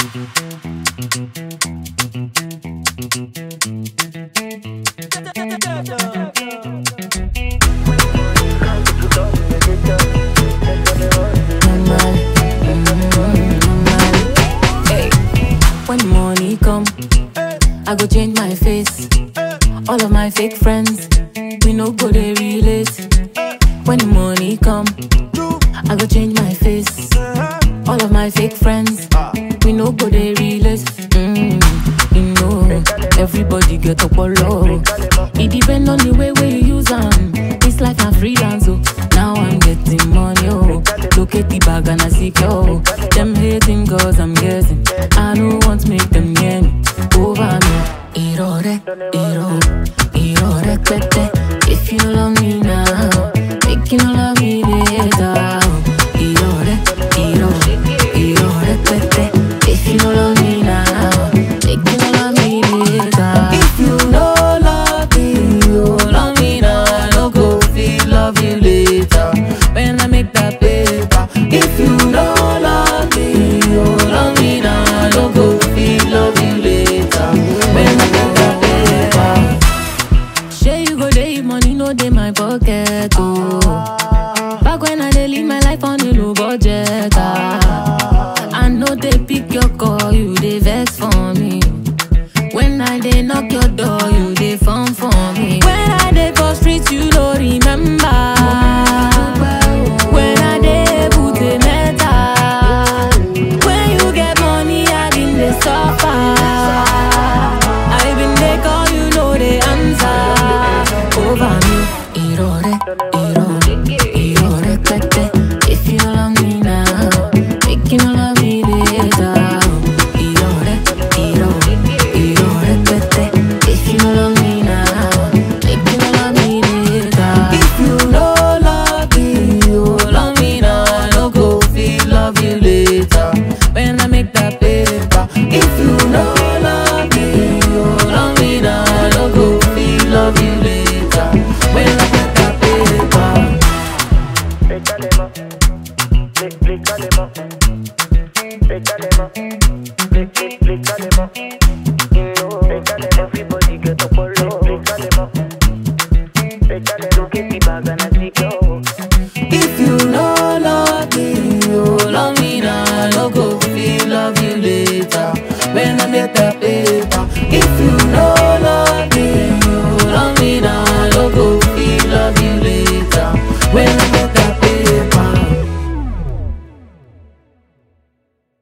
When money come, I go change my face. All of my fake friends, we no go they relate. When the money come, I go change my face. All of my fake friends, we no go they relate. You know, everybody get up on low. It depend on the way where you use them. It's like I'm freelance, oh. Now I'm getting money, oh. Look at the bag and I see, oh. Them hating cause I'm guessing. I don't want to make them near me. Over me. Iro, pete. If you don't love me now, make you don't love me later. Iro, pete. If you don't love me now, make you don't love me later. If you don't love me, you love me now. I don't go feel love you later. When I make that paper. If you don't love me, you love me now. I don't go feel love you later. When I make that paper. Say you go day, money no dey my pocket, oh. Back when I dey live my life on a low budget, I know they pick your call, you dey vex for me. When I dey knock your door, you dey phone for me. When I dey for street, you don't remember. When I dey put a metal. When you get money, I been dey suffer. I been dey call, you know the answer. Over me, Iro, pete. If you don't love me now, make you don't love me later. Iro, pete. If you don't love me now, make you don't love me later. If you don't love me, you love me now. I don't go feel love you later. When I make that paper. If you don't love me, you love me now. I don't go feel love you later. When I make that paper. Pétalema, pétalema, pétalema.